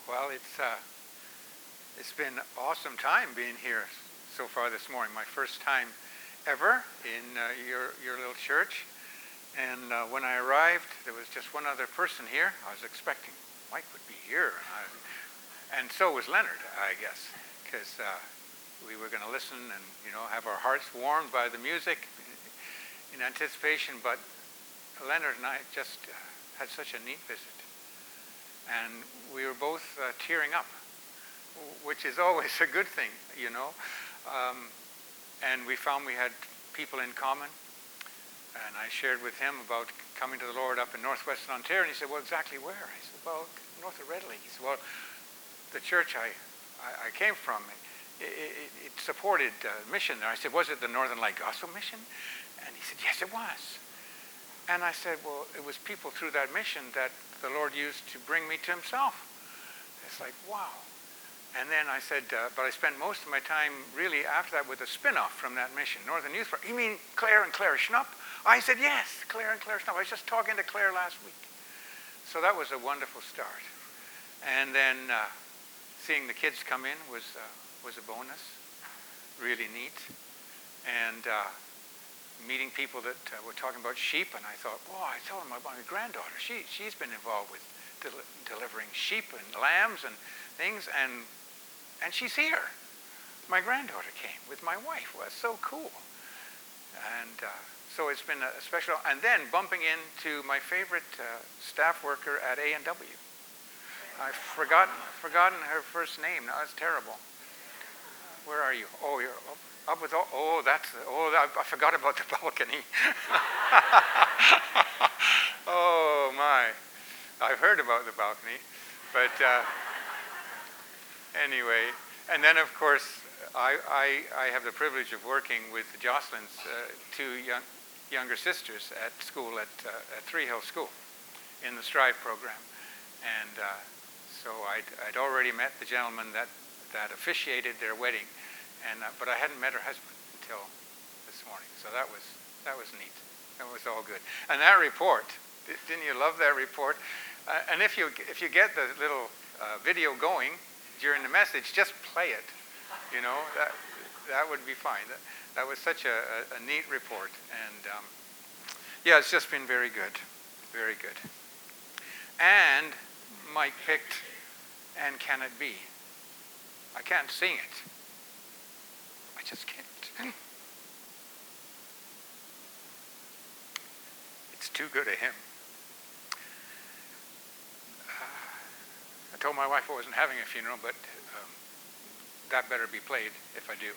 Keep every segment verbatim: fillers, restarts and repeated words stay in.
Well, it's uh, it's been an awesome time being here so far this morning. My first time ever in uh, your your little church. And uh, when I arrived, there was just one other person here. I was expecting Mike would be here, I, and so was Leonard, I guess, because uh, we were going to listen and you know have our hearts warmed by the music in anticipation. But Leonard and I just uh, had such a neat visit. And we were both uh, tearing up, which is always a good thing, you know. Um, and we found we had people in common. And I shared with him about coming to the Lord up in northwestern Ontario. And he said, well, exactly where? I said, well, north of Red Lake. He said, well, the church I, I, I came from, it, it, it supported uh, mission there. I said, was it the Northern Light Gospel Mission? And he said, yes, it was. And I said, well, it was people through that mission that the Lord used to bring me to himself. It's like, wow. And then I said, uh, but I spent most of my time really after that with a spin-off from that mission, Northern Youth Program. You mean Claire and Claire Schnupp? I said, yes, Claire and Claire Schnupp. I was just talking to Claire last week. So that was a wonderful start. And then uh, seeing the kids come in was, uh, was a bonus, really neat. And uh, meeting people that uh, were talking about sheep, and I thought, oh, I told them about my granddaughter. She, she's been involved with del- delivering sheep and lambs and things, and and she's here. My granddaughter came with my wife. Well, that's so cool. And uh, so it's been a special, and then bumping into my favorite uh, staff worker at A and W. I've forgotten, forgotten her first name. Now, that's terrible. Where are you? Oh, you're up. Up with all, oh, that's, oh, I, I forgot about the balcony. Oh, my. I've heard about the balcony. But uh, anyway, and then, of course, I, I, I have the privilege of working with Jocelyn's uh, two young, younger sisters at school, at, uh, at Three Hills School, in the Strive program. And uh, so I'd, I'd already met the gentleman that, that officiated their wedding. And, uh, but I hadn't met her husband until this morning, so that was that was neat. That was all good. And that report, didn't you love that report? Uh, and if you if you get the little uh, video going during the message, just play it. You know that that would be fine. That, that was such a, a, a neat report, and um, yeah, it's just been very good, very good. And Mike picked "And Can It Be." I can't sing it. I just can't. It's too good a hymn. Uh, I told my wife I wasn't having a funeral, but um, that better be played if I do.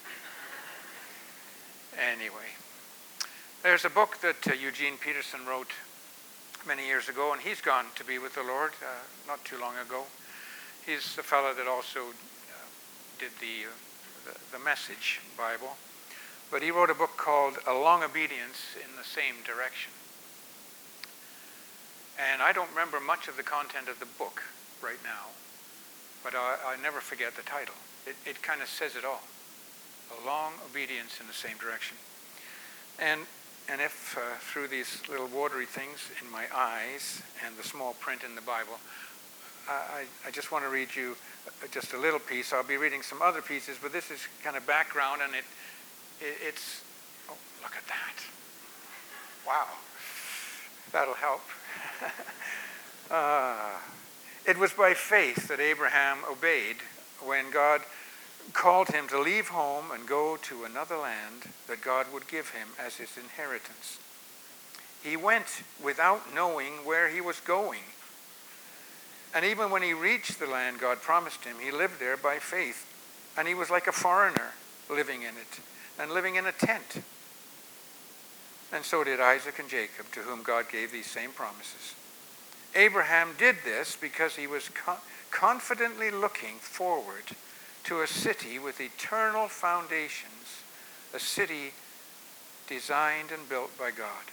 Anyway, there's a book that uh, Eugene Peterson wrote many years ago, and he's gone to be with the Lord uh, not too long ago. He's the fellow that also uh, did the... Uh, The, the Message Bible, but he wrote a book called A Long Obedience in the Same Direction. And I don't remember much of the content of the book right now, but I, I never forget the title. It, it kind of says it all. A long obedience in the same direction. And and if uh, through these little watery things in my eyes and the small print in the Bible, I, I just want to read you just a little piece. I'll be reading some other pieces, but this is kind of background, and it, it it's, oh, look at that. Wow. That'll help. uh, it was by faith that Abraham obeyed when God called him to leave home and go to another land that God would give him as his inheritance. He went without knowing where he was going. And even when he reached the land God promised him, he lived there by faith. And he was like a foreigner living in it and living in a tent. And so did Isaac and Jacob, to whom God gave these same promises. Abraham did this because he was co- confidently looking forward to a city with eternal foundations, a city designed and built by God.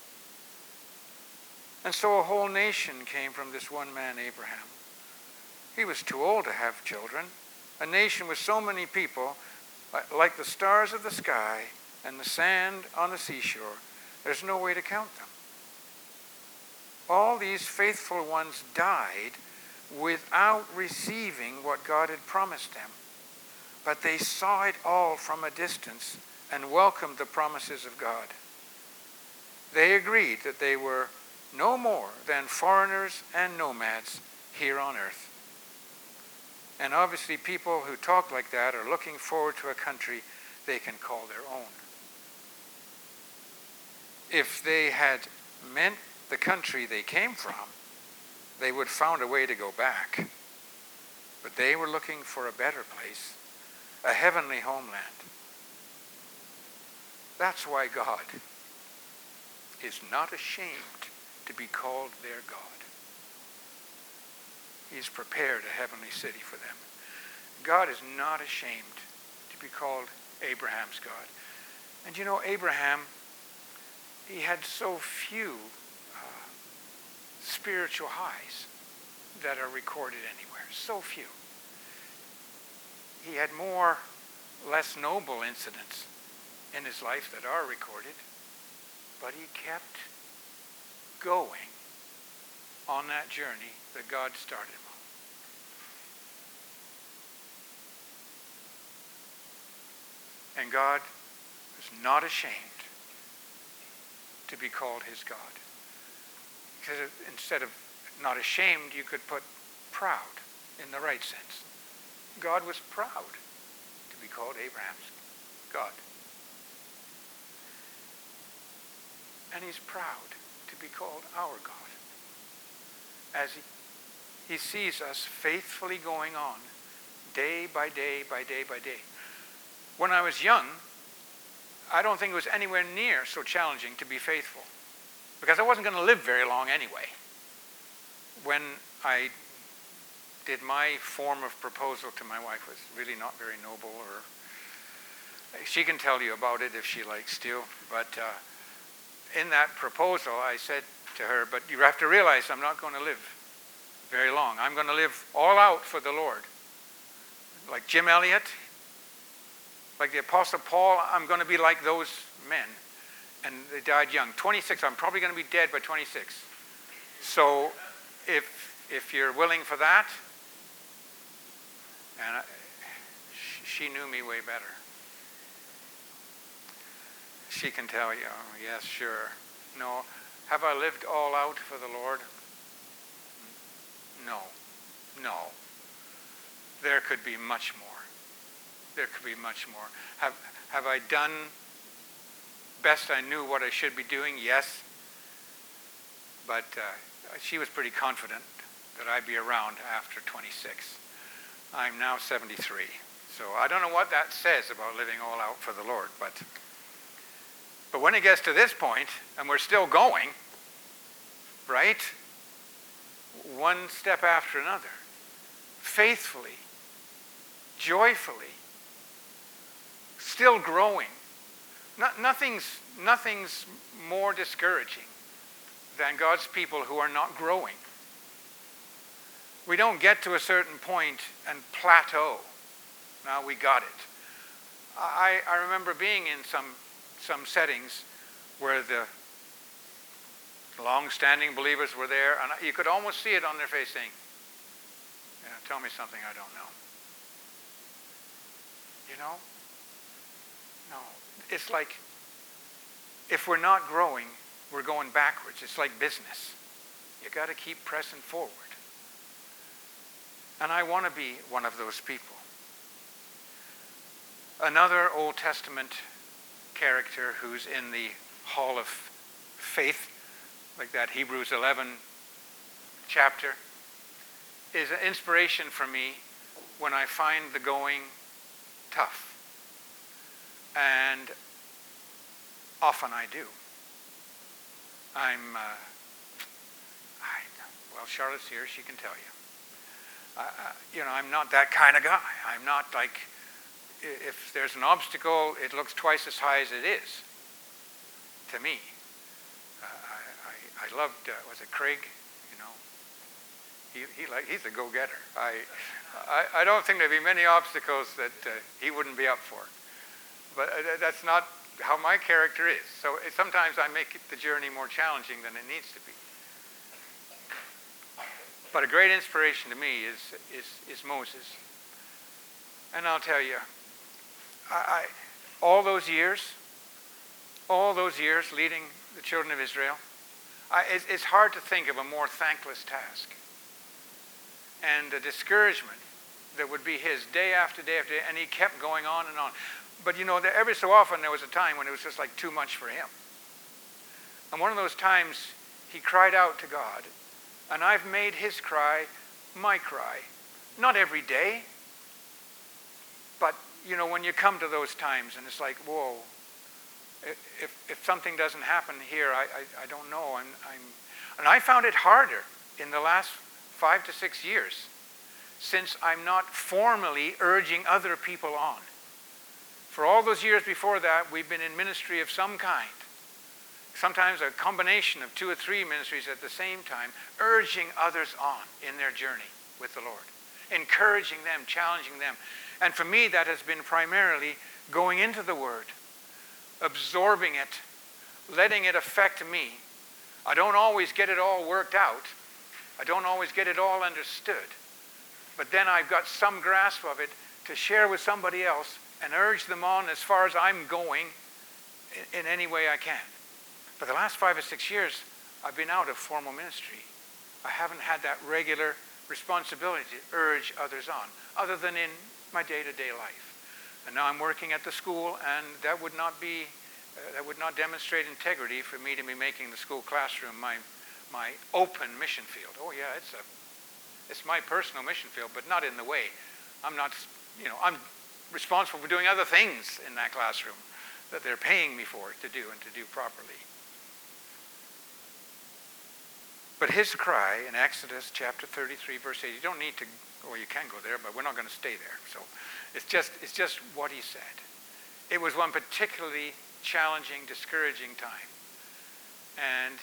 And so a whole nation came from this one man, Abraham. He was too old to have children. A nation with so many people, like the stars of the sky and the sand on the seashore, there's no way to count them. All these faithful ones died without receiving what God had promised them. But they saw it all from a distance and welcomed the promises of God. They agreed that they were no more than foreigners and nomads here on earth. And obviously people who talk like that are looking forward to a country they can call their own. If they had meant the country they came from, they would have found a way to go back. But they were looking for a better place, a heavenly homeland. That's why God is not ashamed to be called their God. He's prepared a heavenly city for them. God is not ashamed to be called Abraham's God. And you know, Abraham, he had so few uh, spiritual highs that are recorded anywhere. So few. He had more less noble incidents in his life that are recorded, but he kept going on that journey that God started him on. And God is not ashamed to be called his God. Because instead of not ashamed, you could put proud in the right sense. God was proud to be called Abraham's God. And he's proud to be called our God. As he, he sees us faithfully going on day by day by day by day. When I was young, I don't think it was anywhere near so challenging to be faithful, because I wasn't going to live very long anyway. When I did my form of proposal to my wife, was really not very noble, or she can tell you about it if she likes to, but uh, in that proposal I said to her, but you have to realize I'm not going to live very long. I'm going to live all out for the Lord. Like Jim Elliot, like the Apostle Paul, I'm going to be like those men. And they died young. twenty-six, I'm probably going to be dead by twenty-six. So if if you're willing for that, and I, she knew me way better. She can tell you, oh, yes, sure. No. Have I lived all out for the Lord? No. No. There could be much more. There could be much more. Have, have I done best I knew what I should be doing? Yes. But uh, she was pretty confident that I'd be around after twenty-six. I'm now seventy-three. So I don't know what that says about living all out for the Lord, but but when it gets to this point, and we're still going, right? One step after another, faithfully, joyfully, still growing. No, nothing's, nothing's more discouraging than God's people who are not growing. We don't get to a certain point and plateau. Now we got it. I, I remember being in some some settings where the long-standing believers were there, and you could almost see it on their face saying, you know, tell me something I don't know. You know? No. It's like, if we're not growing, we're going backwards. It's like business. You got to keep pressing forward. And I want to be one of those people. Another Old Testament character who's in the Hall of Faith, like that Hebrews eleven chapter, is an inspiration for me when I find the going tough. And often I do. I'm, uh, I, well, Charlotte's here, she can tell you. Uh, you know, I'm not that kind of guy. I'm not like, if there's an obstacle, it looks twice as high as it is, to me. Uh, I, I, I loved, uh, was it Craig? You know, he, he like, he's a go-getter. I, I, I don't think there'd be many obstacles that uh, he wouldn't be up for. But uh, that's not how my character is. So it, sometimes I make the journey more challenging than it needs to be. But a great inspiration to me is, is, is Moses. And I'll tell you, I, I, all those years, all those years leading the children of Israel, I, it's, it's hard to think of a more thankless task. And the discouragement that would be his day after day after day, and he kept going on and on. But you know, there, every so often there was a time when it was just like too much for him. And one of those times he cried out to God, and I've made his cry my cry. Not every day, but you know, when you come to those times and it's like, whoa, if if something doesn't happen here, I I, I don't know. I'm I'm, and I found it harder in the last five to six years, since I'm not formally urging other people on. For all those years before that, we've been in ministry of some kind. Sometimes a combination of two or three ministries at the same time, urging others on in their journey with the Lord, encouraging them, challenging them. And for me, that has been primarily going into the Word, absorbing it, letting it affect me. I don't always get it all worked out. I don't always get it all understood. But then I've got some grasp of it to share with somebody else and urge them on as far as I'm going in, in any way I can. For the last five or six years, I've been out of formal ministry. I haven't had that regular responsibility to urge others on, other than in my day-to-day life. And now I'm working at the school, and that would not be, uh, that would not demonstrate integrity for me to be making the school classroom my my open mission field. Oh yeah, it's a, it's my personal mission field, but not in the way. I'm not, you know, I'm responsible for doing other things in that classroom that they're paying me for to do and to do properly. But his cry in Exodus chapter thirty-three, verse eight, you don't need to, or you can go there, but we're not going to stay there. So it's just, it's just what he said. It was one particularly challenging, discouraging time. And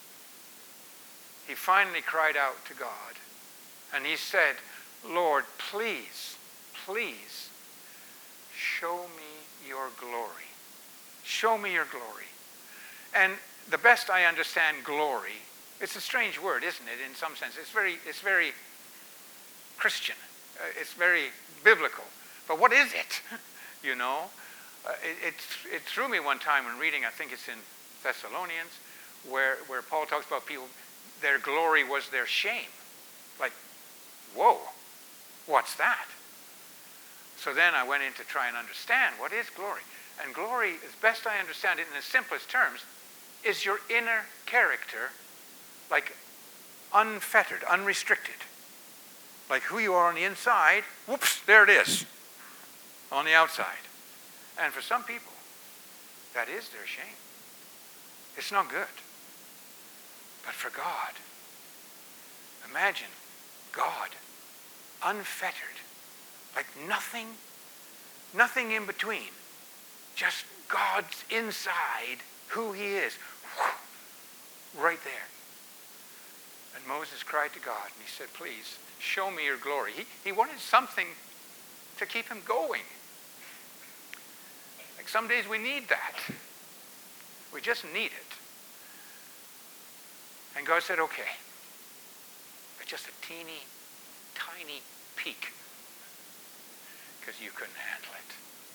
he finally cried out to God. And he said, Lord, please, please, show me your glory. Show me your glory. And the best I understand glory, it's a strange word, isn't it, in some sense. It's very, it's very Christian. Uh, it's very biblical. But what is it? You know? Uh, it, it, it threw me one time when reading, I think it's in Thessalonians, where, where Paul talks about people, their glory was their shame. Like, whoa, what's that? So then I went in to try and understand what is glory. And glory, as best I understand it in the simplest terms, is your inner character, like unfettered, unrestricted. Like who you are on the inside, whoops, there it is, on the outside. And for some people, that is their shame. It's not good. But for God, imagine God, unfettered, like nothing, nothing in between, just God's inside, who he is, right there. And Moses cried to God, and he said, please, show me your glory. He, he wanted something to keep him going. Like some days we need that. We just need it. And God said, okay, but just a teeny, tiny peek, because you couldn't handle it.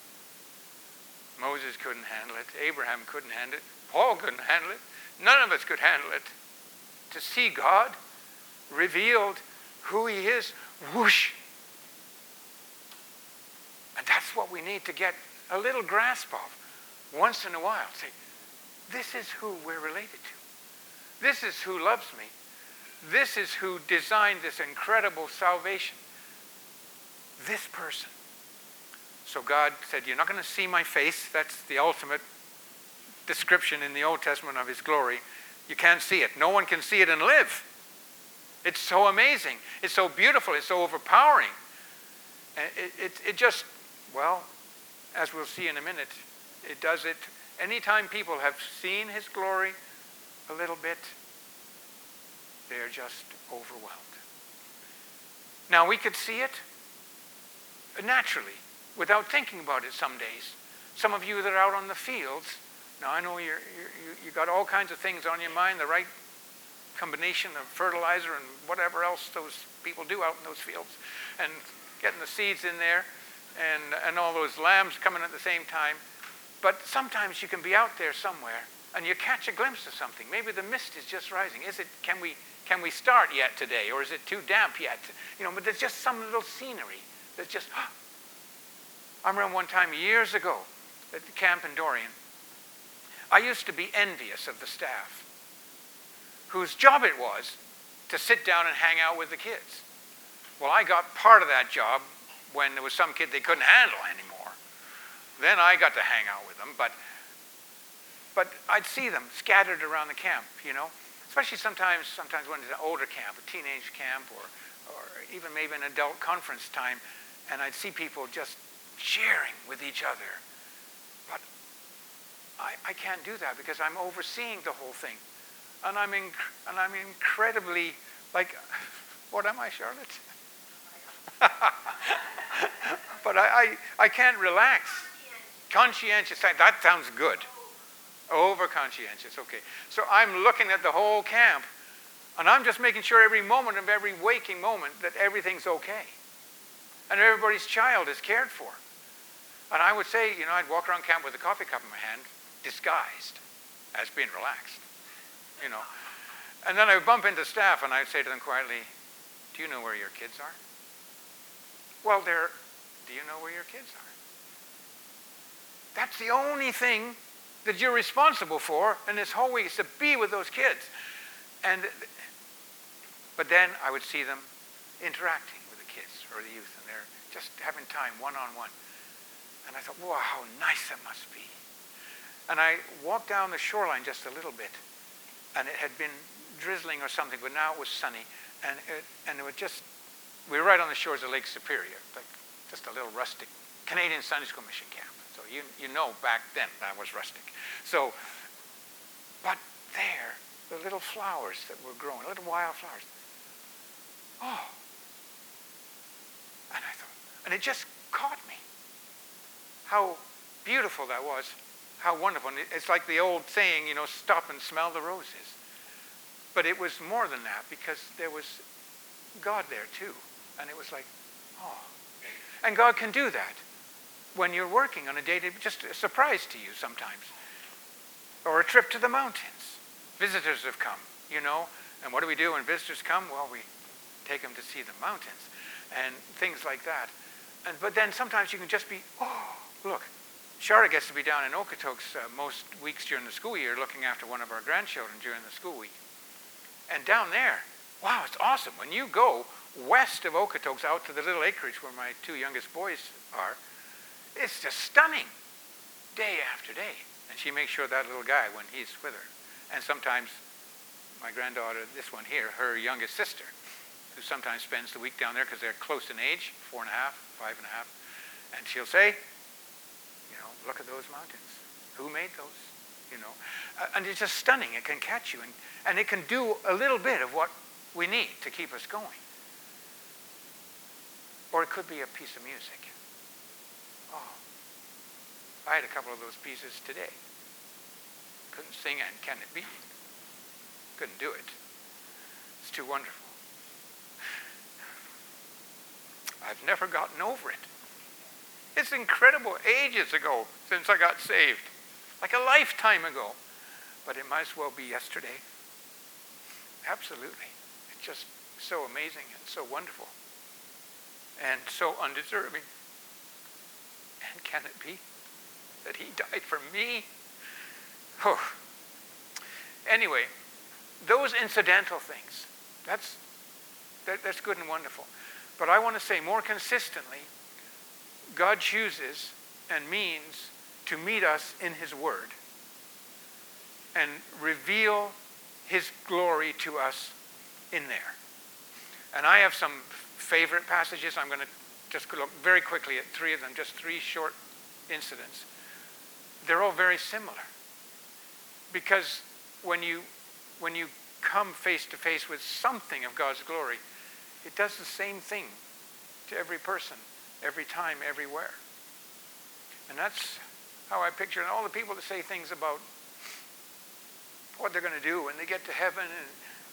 Moses couldn't handle it. Abraham couldn't handle it. Paul couldn't handle it. None of us could handle it. To see God revealed who he is, whoosh. And that's what we need to get a little grasp of once in a while. Say, this is who we're related to. This is who loves me. This is who designed this incredible salvation. This person. So God said, you're not going to see my face. That's the ultimate description in the Old Testament of his glory. You can't see it. No one can see it and live. It's so amazing. It's so beautiful. It's so overpowering. And it, it, it just, well, as we'll see in a minute, it does it. Anytime people have seen his glory a little bit, they're just overwhelmed. Now, we could see it naturally, without thinking about it some days. Some of you that are out on the fields, now I know you're, you're, you got all kinds of things on your mind, the right combination of fertilizer and whatever else those people do out in those fields, and getting the seeds in there, and, and all those lambs coming at the same time. But sometimes you can be out there somewhere and you catch a glimpse of something. Maybe the mist is just rising. Is it, can we, can we start yet today, or is it too damp yet? You know, but there's just some little scenery that's just, oh. I remember one time years ago at the camp in Dorian, I used to be envious of the staff whose job it was to sit down and hang out with the kids. Well, I got part of that job when there was some kid they couldn't handle anymore. Then I got to hang out with them, but but I'd see them scattered around the camp, you know, especially sometimes sometimes when it's an older camp, a teenage camp, or or even maybe an adult conference time, and I'd see people just sharing with each other. But I, I can't do that because I'm overseeing the whole thing. And I'm, inc- and I'm incredibly, like, what am I, Charlotte? But I, I, I can't relax. Conscientious. That sounds good. Over conscientious. Okay. So I'm looking at the whole camp, and I'm just making sure every moment of every waking moment that everything's okay. And everybody's child is cared for. And I would say, you know, I'd walk around camp with a coffee cup in my hand, disguised as being relaxed, you know. And then I would bump into staff, and I'd say to them quietly, do you know where your kids are? Well, they're, do you know where your kids are? That's the only thing that you're responsible for in this whole week, is to be with those kids. And, but then I would see them interacting with the kids or the youth, and they're just having time one-on-one. And I thought, wow, how nice that must be. And I walked down the shoreline just a little bit, and it had been drizzling or something, but now it was sunny, and it, and it was just, we were right on the shores of Lake Superior, like just a little rustic Canadian Sunday School mission camp. So you you know back then that was rustic. So, but there, the little flowers that were growing, little wildflowers. Oh. And I thought, and it just caught me. How beautiful that was. How wonderful. And it's like the old saying, you know, stop and smell the roses. But it was more than that, because there was God there too. And it was like, oh. And God can do that when you're working on a day, to just a surprise to you sometimes. Or a trip to the mountains. Visitors have come, you know. And what do we do when visitors come? Well, we take them to see the mountains and things like that. And but then sometimes you can just be, oh, look. Charlotte gets to be down in Okotoks uh, most weeks during the school year looking after one of our grandchildren during the school week. And down there, wow, it's awesome. When you go west of Okotoks out to the little acreage where my two youngest boys are, it's just stunning, day after day. And she makes sure that little guy, when he's with her. And sometimes my granddaughter, this one here, her youngest sister, who sometimes spends the week down there because they're close in age, four and a half, five and a half. And she'll say, you know, look at those mountains. Who made those? You know, uh, and it's just stunning. It can catch you, and, and it can do a little bit of what we need to keep us going. Or it could be a piece of music. Oh, I had a couple of those pieces today. Couldn't sing and Can It Be? Couldn't do it. It's too wonderful. I've never gotten over it. It's incredible, ages ago since I got saved. Like a lifetime ago. But it might as well be yesterday. Absolutely. It's just so amazing and so wonderful. And so undeserving. And can it be that he died for me? Oh. Anyway, those incidental things, that's, that, that's good and wonderful. But I want to say more consistently, God chooses and means to meet us in his word and reveal his glory to us in there. And I have some favorite passages. I'm going to just look very quickly at three of them, just three short incidents. They're all very similar. Because when you, when you come face to face with something of God's glory, it does the same thing to every person, every time, everywhere. And that's how I picture it. All the people that say things about what they're going to do when they get to heaven, and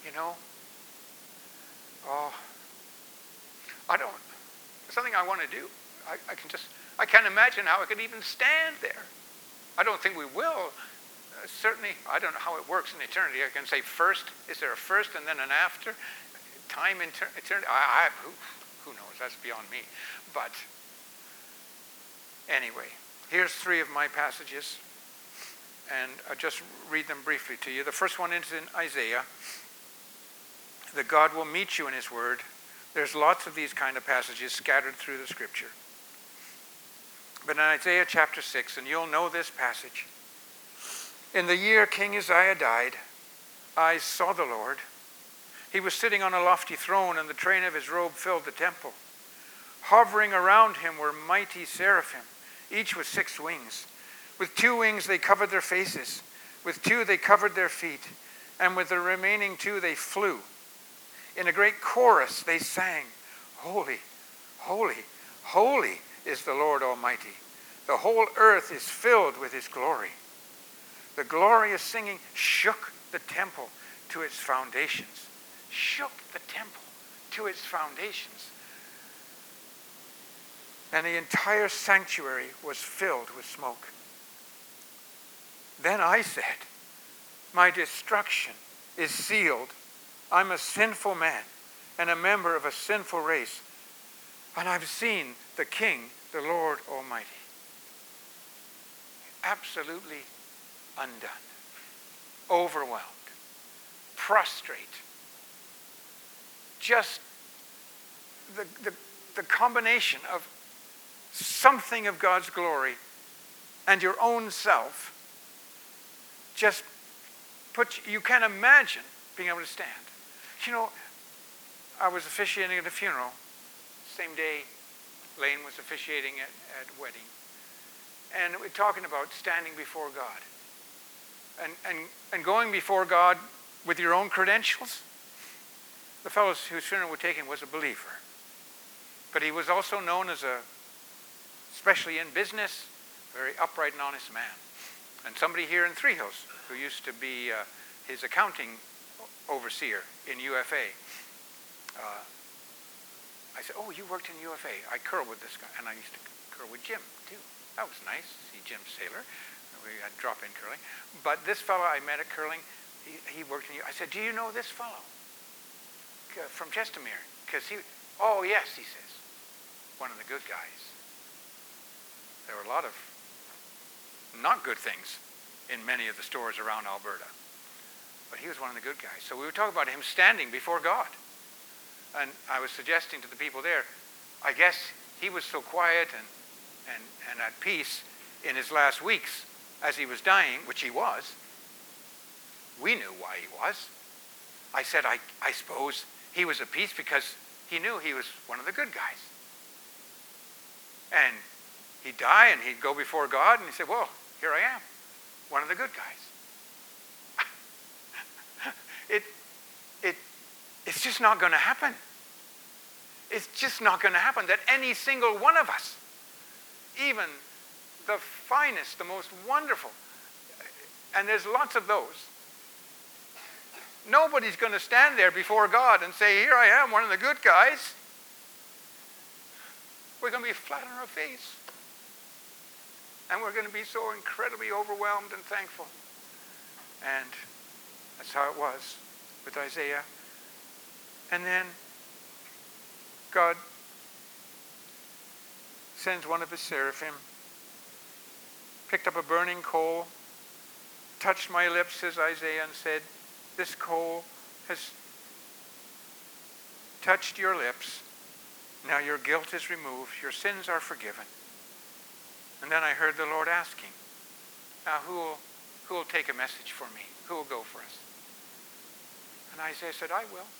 you know, oh, I don't, it's something I want to do. I, I can just, I can't imagine how I could even stand there. I don't think we will. Uh, certainly, I don't know how it works in eternity. I can say first, is there a first and then an after? Time in eternity, I, I, who, who knows, that's beyond me. But anyway, here's three of my passages, and I'll just read them briefly to you. The first one is in Isaiah, that God will meet you in his word. There's lots of these kind of passages scattered through the scripture. But in Isaiah chapter six, and you'll know this passage, in the year King Uzziah died, I saw the Lord. He was sitting on a lofty throne, and the train of his robe filled the temple. Hovering around him were mighty seraphim, each with six wings. With two wings they covered their faces. With two they covered their feet. And with the remaining two they flew. In a great chorus they sang, Holy, holy, holy is the Lord Almighty. The whole earth is filled with his glory. The glorious singing shook the temple to its foundations. Shook the temple to its foundations. And the entire sanctuary was filled with smoke. Then I said, my destruction is sealed. I'm a sinful man and a member of a sinful race. And I've seen the King, the Lord Almighty. Absolutely undone, overwhelmed, prostrate. Just the, the, the combination of something of God's glory and your own self just put you, you can't imagine being able to stand. You know, I was officiating at a funeral, same day Lane was officiating at, at a wedding. And we're talking about standing before God. And, and, and going before God with your own credentials. The fellow whose funeral we're taking was a believer. But he was also known as a, especially in business, very upright and honest man. And somebody here in Three Hills who used to be uh, his accounting overseer in U F A. Uh, I said, oh, you worked in U F A. I curled with this guy. And I used to curl with Jim, too. That was nice. See Jim Saylor. We had drop-in curling. But this fellow I met at curling, he, he worked in U F A. I said, do you know this fellow? From Chestermere, because he, oh yes, he says, one of the good guys. There were a lot of not good things in many of the stores around Alberta, but he was one of the good guys. So we were talking about him standing before God, and I was suggesting to the people there, I guess he was so quiet and and and at peace in his last weeks as he was dying, which he was. We knew why he was. I said, I, I suppose he was at peace because he knew he was one of the good guys. And he'd die and he'd go before God and he'd say, well, here I am, one of the good guys. it, it, it's just not going to happen. It's just not going to happen that any single one of us, even the finest, the most wonderful, and there's lots of those, nobody's going to stand there before God and say, here I am, one of the good guys. We're going to be flat on our face. And we're going to be so incredibly overwhelmed and thankful. And that's how it was with Isaiah. And then God sends one of his seraphim, picked up a burning coal, touched my lips, says Isaiah, and said, this coal has touched your lips. Now your guilt is removed. Your sins are forgiven. And then I heard the Lord asking, now who will, who will take a message for me? Who will go for us? And Isaiah said, I will.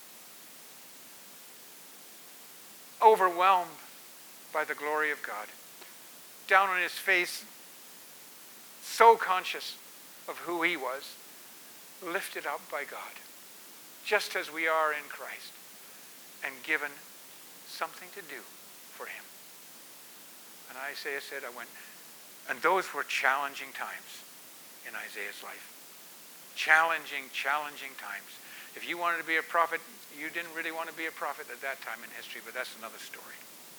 Overwhelmed by the glory of God. Down on his face, so conscious of who he was. Lifted up by God, just as we are in Christ, and given something to do for him. And Isaiah said, I went, and those were challenging times in Isaiah's life. Challenging, challenging times. If you wanted to be a prophet, you didn't really want to be a prophet at that time in history, but that's another story.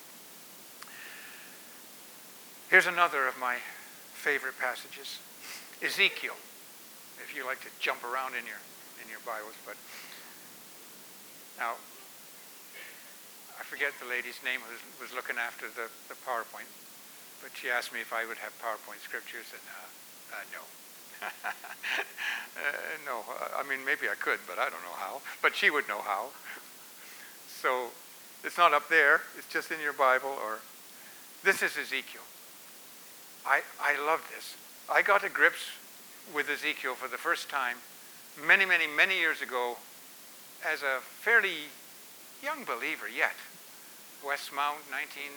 Here's another of my favorite passages. Ezekiel. If you like to jump around in your in your Bibles, but now I forget the lady's name who was, was looking after the, the PowerPoint, but she asked me if I would have PowerPoint scriptures, and uh, uh, no. uh, no, I mean, maybe I could, but I don't know how. But she would know how. So it's not up there. It's just in your Bible. Or this is Ezekiel. I, I love this. I got to grips with Ezekiel for the first time many, many, many years ago as a fairly young believer yet. Westmount, nineteen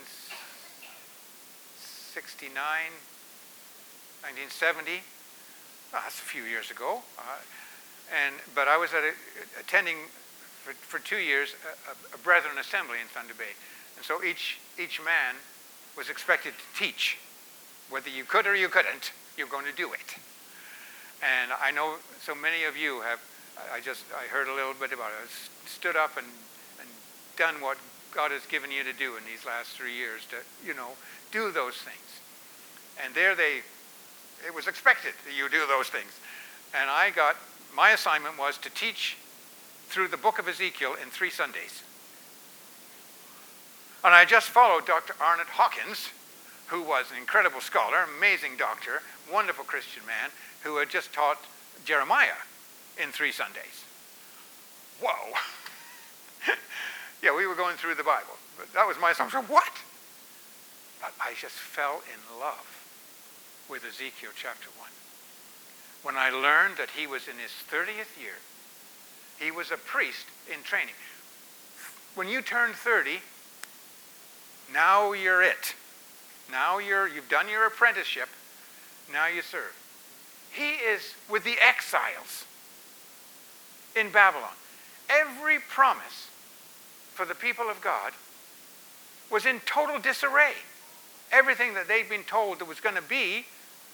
sixty-nine, nineteen seventy. Well, that's a few years ago. Uh, and but I was at a, attending for, for two years a, a Brethren Assembly in Thunder Bay. And so each, each man was expected to teach. Whether you could or you couldn't, you're going to do it. And I know so many of you have, I just, I heard a little bit about it, stood up and, and done what God has given you to do in these last three years to, you know, do those things. And there they, it was expected that you do those things. And I got, my assignment was to teach through the book of Ezekiel in three Sundays. And I just followed Doctor Arnott Hawkins, who was an incredible scholar, amazing doctor, wonderful Christian man, who had just taught Jeremiah in three Sundays. Whoa. Yeah, we were going through the Bible. But that was my assumption. What? But I just fell in love with Ezekiel chapter one. When I learned that he was in his thirtieth year, he was a priest in training. When you turn thirty, now you're it. Now you're, you've done your apprenticeship. Now you serve. He is with the exiles in Babylon. Every promise for the people of God was in total disarray. Everything that they'd been told that was going to be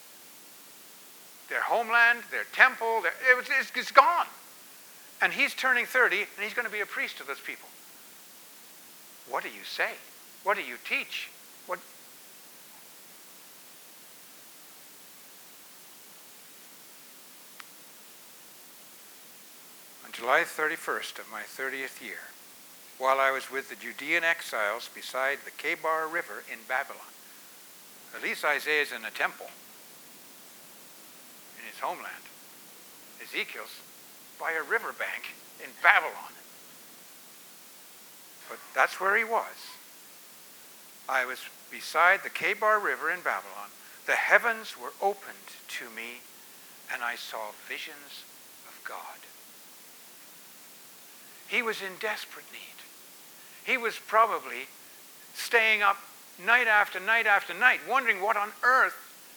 their homeland, their temple, their, it was, it's, it's gone. And he's turning thirty, and he's going to be a priest to those people. What do you say? What do you teach? What? On July thirty-first of my thirtieth year, while I was with the Judean exiles beside the Kebar River in Babylon, at least Isaiah's in a temple in his homeland. Ezekiel's by a riverbank in Babylon. But that's where he was. I was beside the Kebar River in Babylon. The heavens were opened to me, and I saw visions of God. He was in desperate need. He was probably staying up night after night after night, wondering what on earth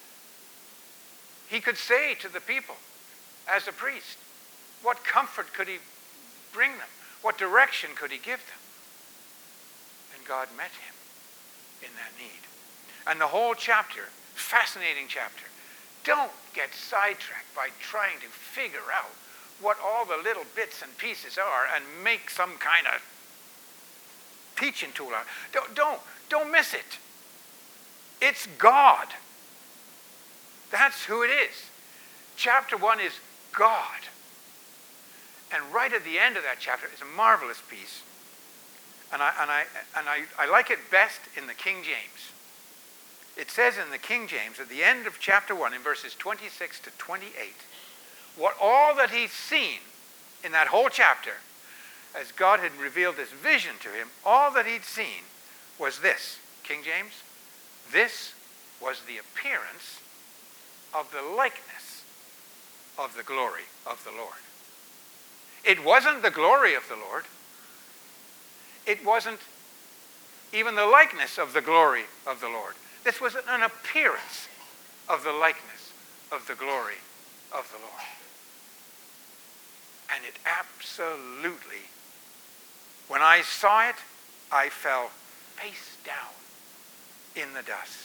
he could say to the people as a priest. What comfort could he bring them? What direction could he give them? And God met him in that need. And the whole chapter, fascinating chapter. Don't get sidetracked by trying to figure out what all the little bits and pieces are and make some kind of teaching tool out. Don't, don't, don't miss it. It's God. That's who it is. Chapter one is God. And right at the end of that chapter is a marvelous piece. And I, and I, and I, I like it best in the King James. It says in the King James at the end of chapter one in verses twenty-six to twenty-eight, what all that he's seen in that whole chapter, as God had revealed this vision to him, all that he'd seen was this. King James, this was the appearance of the likeness of the glory of the Lord. It wasn't the glory of the Lord. It wasn't even the likeness of the glory of the Lord. This was an appearance of the likeness of the glory of the Lord. And it absolutely, when I saw it, I fell face down in the dust.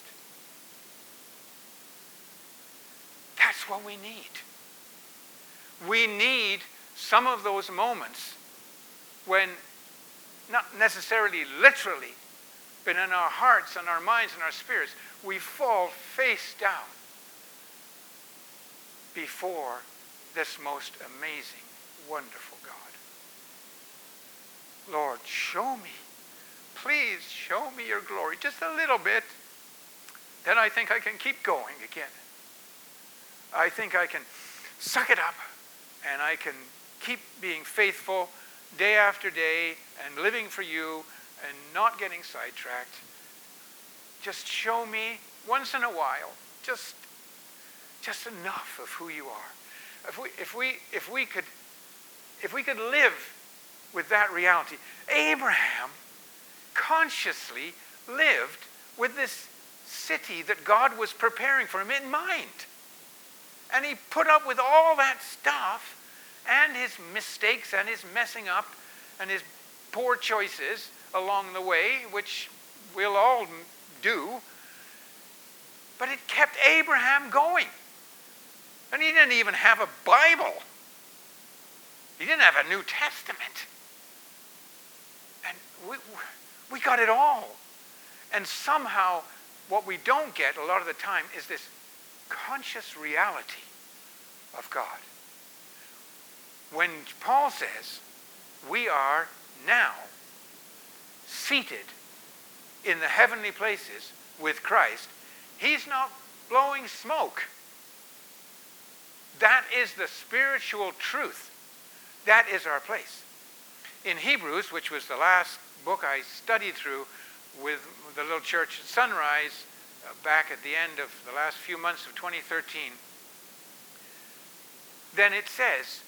That's what we need. We need some of those moments when, not necessarily literally, but in our hearts and our minds and our spirits, we fall face down before this most amazing, wonderful God. Lord, show me. Please show me your glory just a little bit. Then I think I can keep going again. I think I can suck it up and I can keep being faithful day after day and living for you and not getting sidetracked. Just show me once in a while, just, just enough of who you are. If we, if we, if we could, if we could live with that reality. Abraham consciously lived with this city that God was preparing for him in mind. And he put up with all that stuff and his mistakes and his messing up and his poor choices along the way, which we'll all do. But it kept Abraham going. And he didn't even have a Bible. He didn't have a New Testament. And we, we got it all. And somehow what we don't get a lot of the time is this conscious reality of God. When Paul says we are now seated in the heavenly places with Christ, he's not blowing smoke. That is the spiritual truth. That is our place. In Hebrews, which was the last book I studied through with the little church at Sunrise uh, back at the end of the last few months of twenty thirteen, then it says,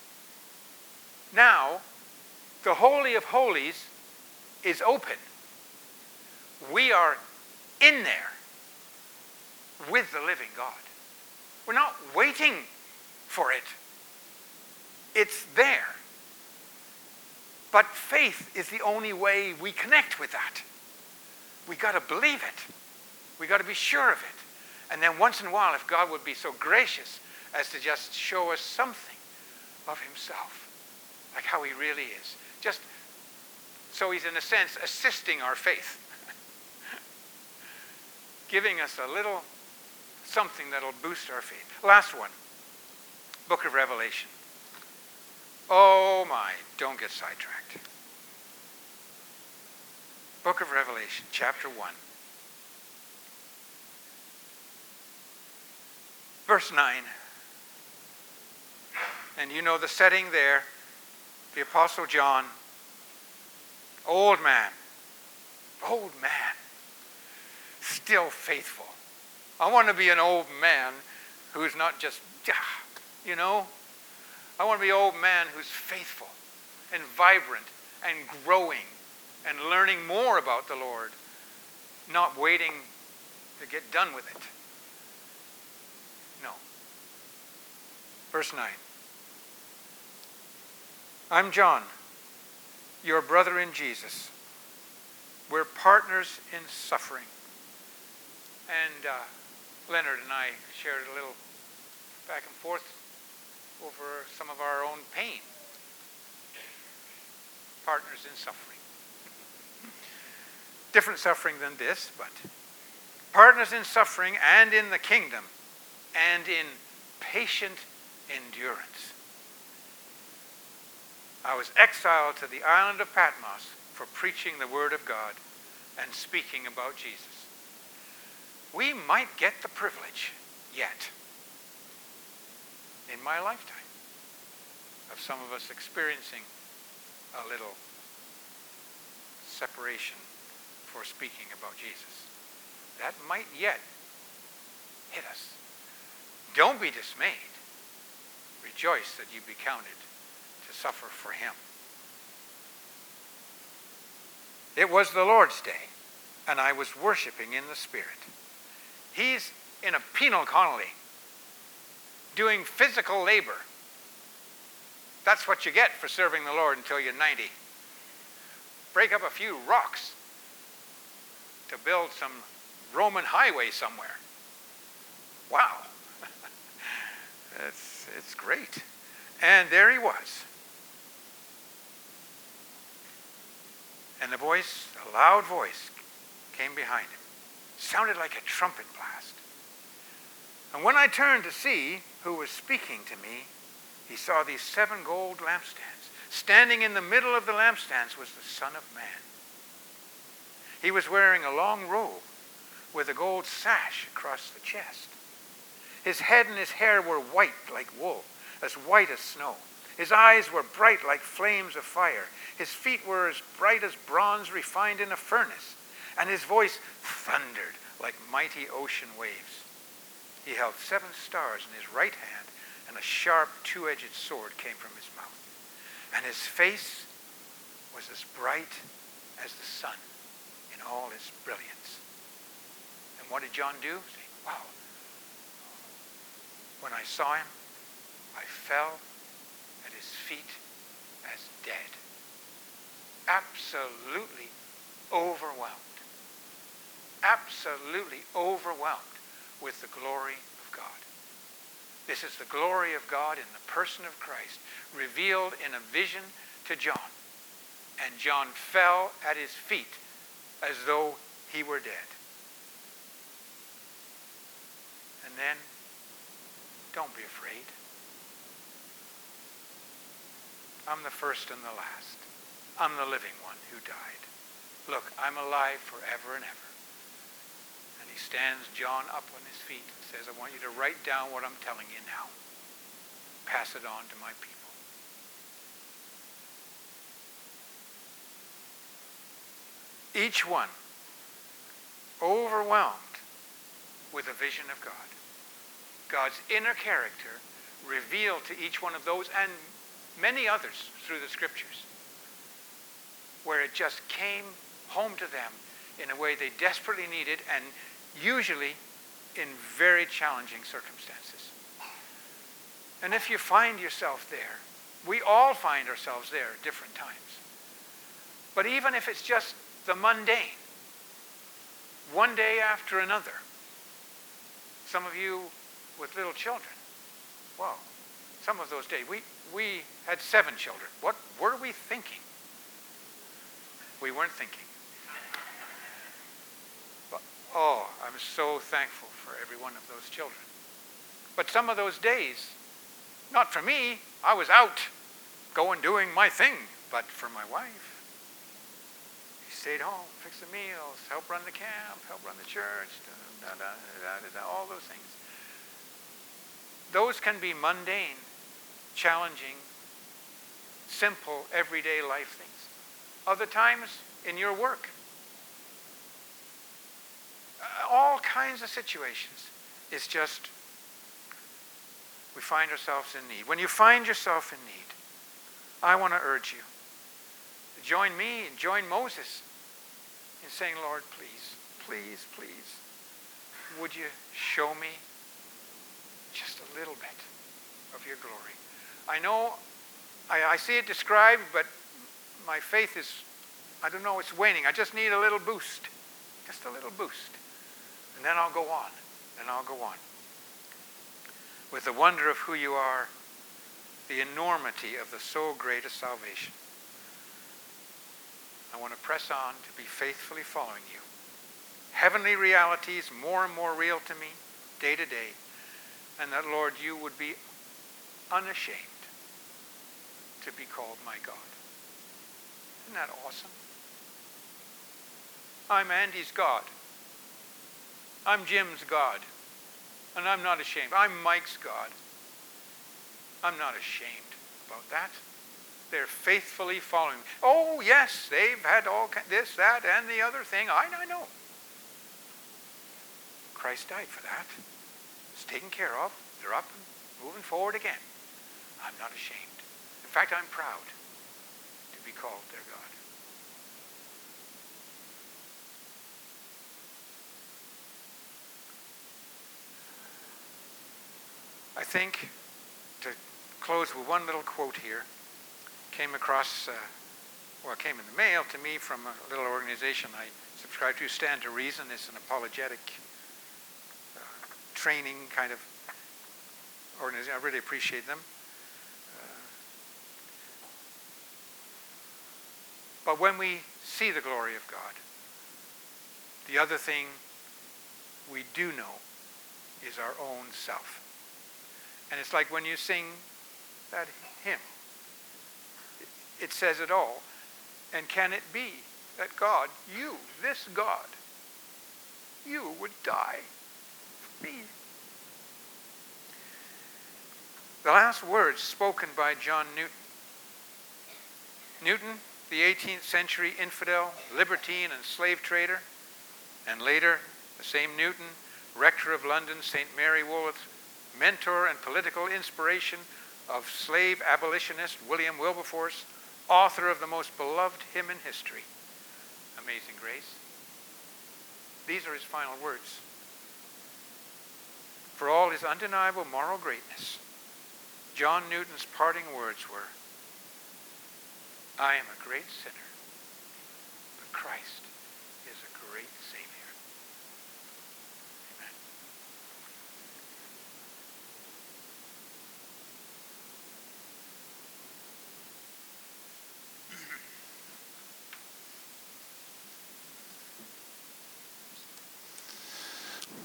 now the Holy of Holies is open. We are in there with the living God. We're not waiting for it. It's there. But faith is the only way we connect with that. We got to believe it. We got to be sure of it. And then once in a while, if God would be so gracious as to just show us something of himself, like how he really is. Just so he's, in a sense, assisting our faith. Giving us a little something that'll boost our faith. Last one. Book of Revelation. Oh my, don't get sidetracked. Book of Revelation, chapter one. Verse nine. And you know the setting there. The Apostle John, old man, old man, still faithful. I want to be an old man who's not just, you know. I want to be an old man who's faithful and vibrant and growing and learning more about the Lord, not waiting to get done with it. No. Verse nine. I'm John, your brother in Jesus. We're partners in suffering. And uh, Leonard and I shared a little back and forth over some of our own pain. Partners in suffering. Different suffering than this, but partners in suffering and in the kingdom and in patient endurance. I was exiled to the island of Patmos for preaching the word of God and speaking about Jesus. We might get the privilege yet in my lifetime of some of us experiencing a little separation for speaking about Jesus. That might yet hit us. Don't be dismayed. Rejoice that you be counted to suffer for him. It was the Lord's day, and I was worshiping in the Spirit. He's in a penal colony, doing physical labor. That's what you get for serving the Lord until you're ninety. Break up a few rocks to build some Roman highway somewhere. Wow. it's, it's great. And there he was. And the voice, a loud voice, came behind him. Sounded like a trumpet blast. And when I turned to see who was speaking to me, he saw these seven gold lampstands. Standing in the middle of the lampstands was the Son of Man. He was wearing a long robe with a gold sash across the chest. His head and his hair were white like wool, as white as snow. His eyes were bright like flames of fire. His feet were as bright as bronze refined in a furnace. And his voice thundered like mighty ocean waves. He held seven stars in his right hand, and a sharp two-edged sword came from his mouth. And his face was as bright as the sun in all its brilliance. And what did John do? Say, wow. When I saw him, I fell at his feet as dead. Absolutely overwhelmed. Absolutely overwhelmed with the glory of God. This is the glory of God in the person of Christ, revealed in a vision to John. And John fell at his feet as though he were dead. And then, don't be afraid. I'm the first and the last. I'm the living one who died. Look, I'm alive forever and ever. And he stands John up on his feet and says, I want you to write down what I'm telling you now. Pass it on to my people. Each one overwhelmed with a vision of God. God's inner character revealed to each one of those and many others through the scriptures, where it just came home to them in a way they desperately needed, and usually in very challenging circumstances. And if you find yourself there, we all find ourselves there at different times. But even if it's just the mundane, one day after another, some of you with little children, wow, some of those days, we, we had seven children. What were we thinking? We weren't thinking. But, oh, I'm so thankful for every one of those children. But some of those days, not for me, I was out, going doing my thing, but for my wife. She stayed home, fixed the meals, helped run the camp, helped run the church, da, da, da, da, da, da, all those things. Those can be mundane, challenging, simple, everyday life things. Other times, in your work. All kinds of situations. It's just, we find ourselves in need. When you find yourself in need, I want to urge you to join me and join Moses in saying, Lord, please, please, please, would you show me just a little bit of your glory? I know, I, I see it described, but my faith is, I don't know, it's waning. I just need a little boost. Just a little boost. And then I'll go on. Then I'll go on. With the wonder of who you are, the enormity of the so great a salvation. I want to press on to be faithfully following you. Heavenly realities more and more real to me, day to day. And that, Lord, you would be unashamed to be called my God. Isn't that awesome? I'm Andy's God. I'm Jim's God. And I'm not ashamed. I'm Mike's God. I'm not ashamed about that. They're faithfully following me. Oh, yes, they've had all this, that, and the other thing. I, I know. Christ died for that. It's taken care of. They're up and moving forward again. I'm not ashamed. In fact, I'm proud to be called their God. I think, to close with one little quote here, came across, uh, well, it came in the mail to me from a little organization I subscribe to, Stand to Reason. It's an apologetic uh, training kind of organization. I really appreciate them. Uh, But when we see the glory of God, the other thing we do know is our own self. And it's like when you sing that hymn. It says it all. And can it be that God, you, this God, you would die for me? The last words spoken by John Newton. Newton, the eighteenth century infidel, libertine, and slave trader, and later the same Newton, rector of London, Saint Mary Woolworth, mentor and political inspiration of slave abolitionist William Wilberforce, author of the most beloved hymn in history, Amazing Grace. These are his final words. For all his undeniable moral greatness, John Newton's parting words were, I am a great sinner.